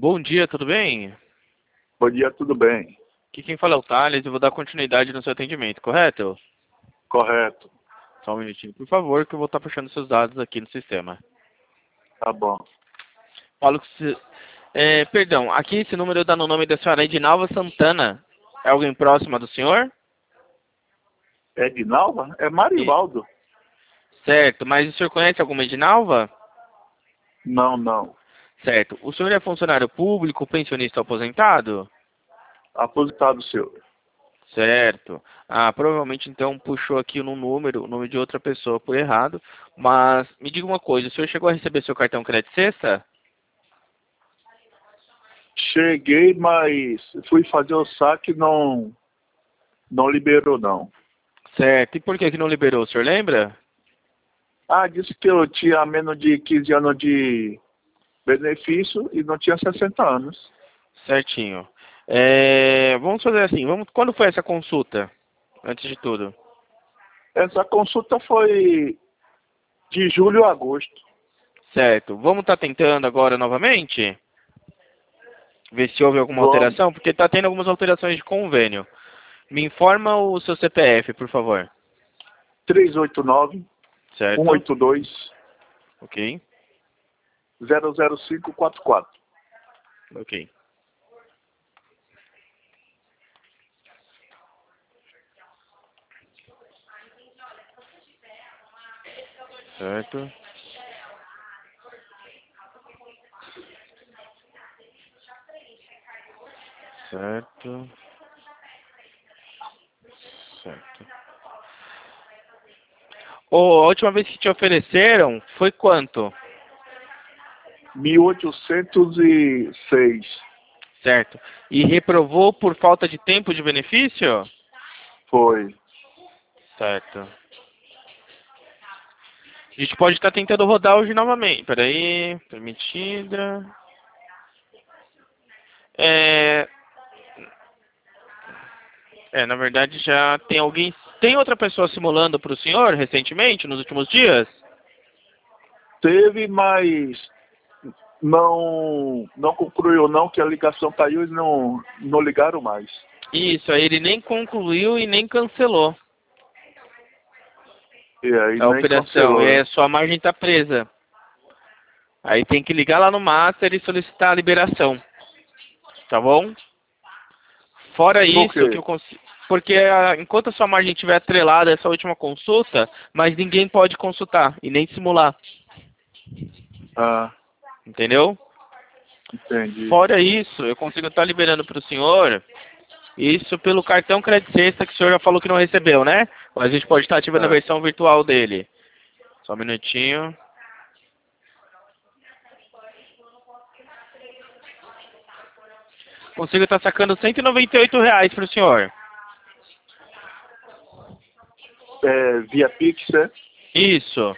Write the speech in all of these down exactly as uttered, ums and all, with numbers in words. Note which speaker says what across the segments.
Speaker 1: Bom dia, tudo bem?
Speaker 2: Bom dia, tudo bem?
Speaker 1: Aqui quem fala é o Thales, eu vou dar continuidade no seu atendimento, correto?
Speaker 2: Correto.
Speaker 1: Só um minutinho, por favor, que eu vou estar puxando seus dados aqui no sistema.
Speaker 2: Tá bom.
Speaker 1: Falo que se... É, perdão, aqui esse número dá no nome da senhora Edinalva Santana. É alguém próximo do senhor?
Speaker 2: É Edinalva? É
Speaker 1: E...
Speaker 2: Marivaldo.
Speaker 1: Certo, mas o senhor conhece alguma Edinalva?
Speaker 2: Não, não.
Speaker 1: Certo. O senhor é funcionário público, pensionista ou aposentado?
Speaker 2: Aposentado, senhor.
Speaker 1: Certo. Ah, provavelmente então puxou aqui no número, o nome de outra pessoa por errado. Mas me diga uma coisa, o senhor chegou a receber seu cartão crédito sexta?
Speaker 2: Cheguei, mas fui fazer o saque e não, não liberou, não.
Speaker 1: Certo. E por que que não liberou, o senhor lembra?
Speaker 2: Ah, disse que eu tinha menos de quinze anos de benefício e não tinha sessenta anos.
Speaker 1: Certinho. É, vamos fazer assim, vamos, quando foi essa consulta? Antes de tudo.
Speaker 2: Essa consulta foi de julho a agosto.
Speaker 1: Certo. Vamos estar tentando agora novamente? Ver se houve alguma
Speaker 2: Vamos.
Speaker 1: alteração, porque está tendo algumas alterações de convênio. Me informa o seu C P F, por favor.
Speaker 2: três oito nove, um
Speaker 1: Certo?
Speaker 2: oito dois,
Speaker 1: Ok.
Speaker 2: zero zero cinco quatro quatro.
Speaker 1: Ok. Certo. Certo. Certo. Oh, a última vez que te ofereceram foi quanto?
Speaker 2: mil oitocentos e seis.
Speaker 1: Certo. E reprovou por falta de tempo de benefício?
Speaker 2: Foi.
Speaker 1: Certo. A gente pode estar tentando rodar hoje novamente. Peraí. Permitida. É... é, na verdade já tem alguém... Tem outra pessoa simulando para o senhor recentemente, nos últimos dias?
Speaker 2: Teve, mas não, não concluiu não, que a ligação caiu e não, não ligaram mais.
Speaker 1: Isso, aí ele nem concluiu e nem cancelou
Speaker 2: E aí
Speaker 1: a
Speaker 2: nem
Speaker 1: operação. E
Speaker 2: cancelou,
Speaker 1: aí
Speaker 2: né?
Speaker 1: a sua margem está presa. Aí tem que ligar lá no Master e solicitar a liberação. Tá bom? Fora
Speaker 2: Por
Speaker 1: isso, que
Speaker 2: quê?
Speaker 1: eu consigo... Porque ah, enquanto a sua margem estiver atrelada a essa última consulta, mas ninguém pode consultar e nem simular.
Speaker 2: Ah,
Speaker 1: Entendeu?
Speaker 2: entendi.
Speaker 1: Fora isso, eu consigo estar liberando para o senhor isso pelo cartão Crédito Sexta que o senhor já falou que não recebeu, né? Mas a gente pode estar ativando a
Speaker 2: É.
Speaker 1: versão virtual dele. Só um minutinho. Consigo estar sacando cento e noventa e oito reais para o senhor.
Speaker 2: É, via Pix, é?
Speaker 1: Isso.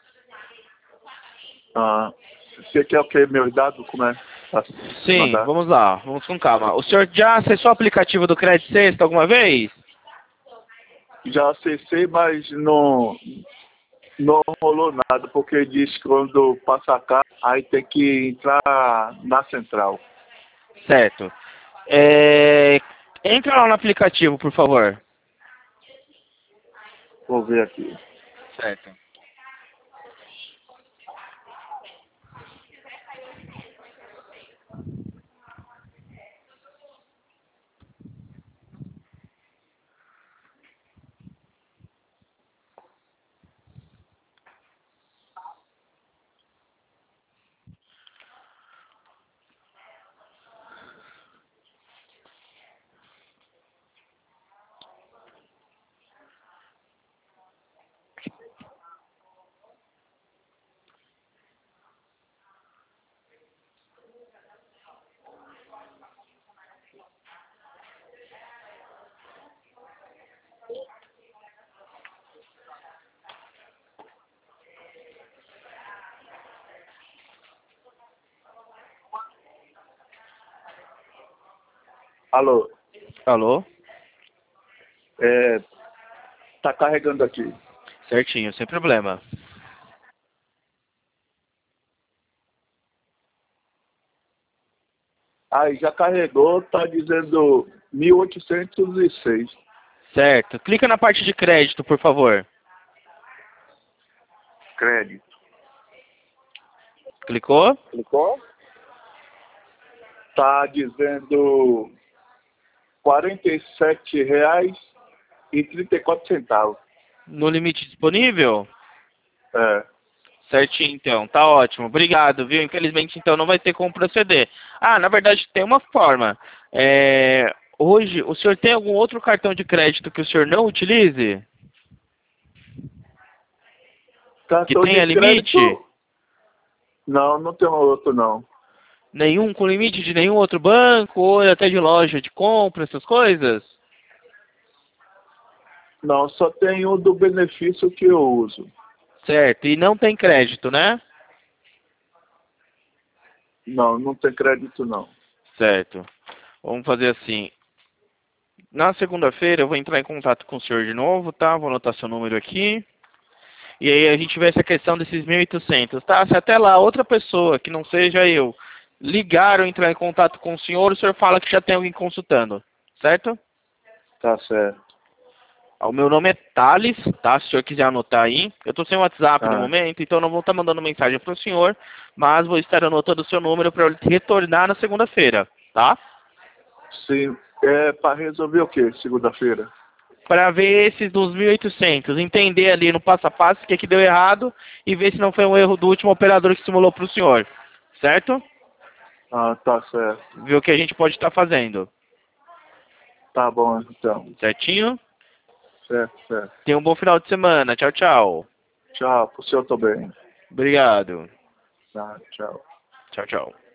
Speaker 2: Ah, você quer o quê? Meus dados, como é? Pra
Speaker 1: Sim,
Speaker 2: mandar?
Speaker 1: vamos lá. Vamos com calma. O senhor já acessou o aplicativo do Crédito Sexta alguma vez?
Speaker 2: Já acessei, mas não, não rolou nada, porque diz que quando passa cá, aí tem que entrar na central.
Speaker 1: Certo. É... Entra lá no aplicativo, por favor.
Speaker 2: Vou ver aqui.
Speaker 1: Certo.
Speaker 2: Alô?
Speaker 1: Alô?
Speaker 2: É, tá carregando aqui.
Speaker 1: Certinho, sem problema.
Speaker 2: Aí já carregou, tá dizendo mil oitocentos e seis.
Speaker 1: Certo. Clica na parte de crédito, por favor.
Speaker 2: Crédito.
Speaker 1: Clicou?
Speaker 2: Clicou? Tá dizendo quarenta e sete reais e trinta e quatro centavos.
Speaker 1: No limite disponível?
Speaker 2: É.
Speaker 1: Certinho, então. Tá ótimo. Obrigado, viu? Infelizmente, então, não vai ter como proceder. Ah, na verdade, tem uma forma. É... Hoje, o senhor tem algum outro cartão de crédito que o senhor não utilize? Que
Speaker 2: Cartão
Speaker 1: tenha
Speaker 2: de
Speaker 1: limite?
Speaker 2: crédito? Não, não tem outro não.
Speaker 1: Nenhum com limite de nenhum outro banco, ou até de loja de compra, essas coisas?
Speaker 2: Não, só tem o do benefício que eu uso.
Speaker 1: Certo. E não tem crédito, né?
Speaker 2: Não, não tem crédito não.
Speaker 1: Certo. Vamos fazer assim. Na segunda-feira eu vou entrar em contato com o senhor de novo, tá? Vou anotar seu número aqui. E aí a gente vê essa questão desses mil e oitocentos, tá? Se até lá outra pessoa, que não seja eu, ligar ou entrar em contato com o senhor, o senhor fala que já tem alguém consultando, certo?
Speaker 2: Tá certo.
Speaker 1: O meu nome é Thales, tá? Se o senhor quiser anotar aí. Eu estou sem WhatsApp no
Speaker 2: Tá.
Speaker 1: momento, então não vou estar mandando mensagem para o senhor, mas vou estar anotando o seu número para eu retornar na segunda-feira, tá?
Speaker 2: Sim. É para resolver o quê? Segunda-feira?
Speaker 1: Para ver esses dos mil e oitocentos, entender ali no passo a passo o que, que deu errado e ver se não foi um erro do último operador que simulou para o senhor, certo?
Speaker 2: Ah, tá certo.
Speaker 1: Ver o que a gente pode estar fazendo,
Speaker 2: Tá bom, então.
Speaker 1: certinho?
Speaker 2: Certo, certo.
Speaker 1: Tenha um bom final de semana. Tchau, tchau.
Speaker 2: Tchau, pro senhor também.
Speaker 1: Obrigado.
Speaker 2: Tá, tchau.
Speaker 1: Tchau, tchau.